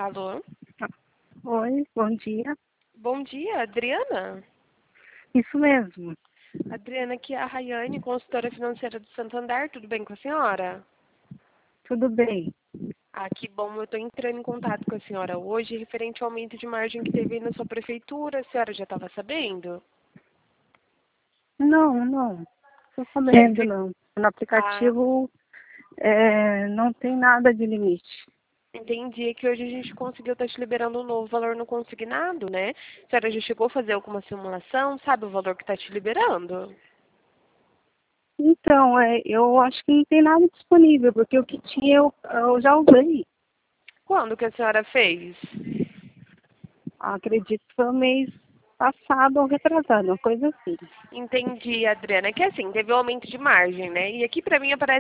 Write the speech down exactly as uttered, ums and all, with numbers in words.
Alô? Oi, bom dia. Bom dia, Adriana? Isso mesmo. Adriana, aqui é a Rayane, consultora financeira do Santander. Tudo bem com a senhora? Tudo bem. Ah, que bom. Eu estou entrando em contato com a senhora hoje referente ao aumento de margem que teve aí na sua prefeitura. A senhora já estava sabendo? Não, não. Estou Quer sabendo, dizer, não. No ah, aplicativo é, não tem nada de limite. entendi que hoje a gente conseguiu estar te liberando um novo valor no consignado, né? A senhora já chegou a fazer alguma simulação? Sabe o valor que está te liberando? Então, é, eu acho que não tem nada disponível, porque o que tinha eu, eu já usei. Quando que a senhora fez? Acredito que foi o mês passado ou retrasado, uma coisa assim. Entendi, Adriana. É que assim, teve um aumento de margem, né? E aqui pra mim aparece